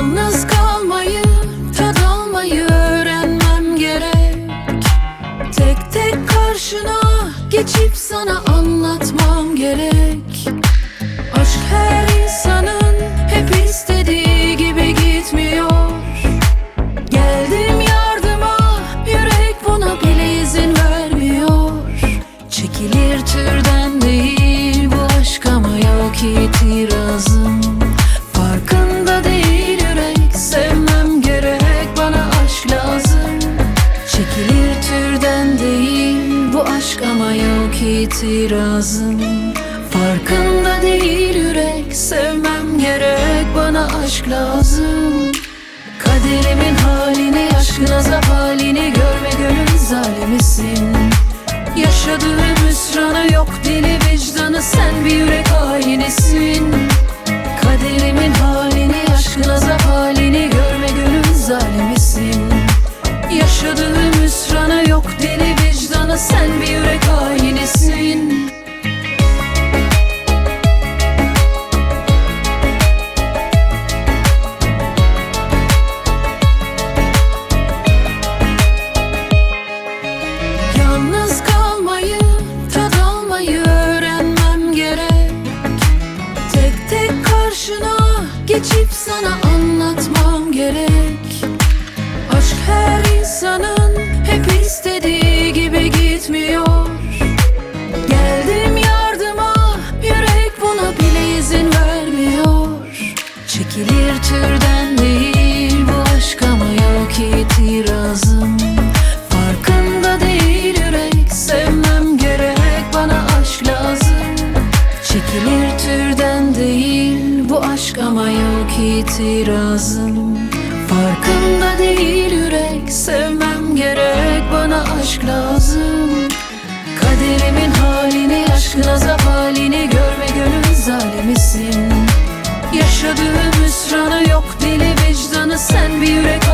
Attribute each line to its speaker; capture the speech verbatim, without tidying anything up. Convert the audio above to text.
Speaker 1: Yalnız kalmayı, tad almayı öğrenmem gerek. Tek tek karşına geçip sana anlatmam gerek. Aşk her insanın hep istediği gibi gitmiyor. Geldim yardıma, yürek buna bile izin vermiyor. Çekilir türden değil bu aşk ama yok itirazım. Farkında değil yürek, sevmem gerek, bana aşk lazım. Çekilir türden değil bu aşk ama yok itirazım. Farkında değil yürek, sevmem gerek, bana aşk lazım. Kaderimin halini, aşkın azap halini görme gönül zalimisin. Yaşadığım hüsranı yok dili vicdanı, sen bir yürek hainisin. Kaderimin halini, aşkın azap halini görme gönül zalimisin. Yaşadığım hüsranı yok dili vicdanı, sen bir yürek hainisin. Yalnız kalmayı, tad almayı öğrenmem gerek. Tek tek karşına geçip sana anlatmam gerek. Aşk her insanın hep istediği gibi gitmiyor. Geldim yardıma, yürek buna bile izin vermiyor. Çekilir türden değil bu aşk ama yok itirazım. Farkında değil yürek, sevmem gerek, bana aşk lazım. Çekilir türden değil bu aşk ama yok itirazım. Farkında değil yürek, sevmem gerek, bana aşk lazım. Kaderimin halini, aşkın azap halini görme gönül zalimisin. Yaşadığım hüsranı yok dili vicdanı, sen bir yürek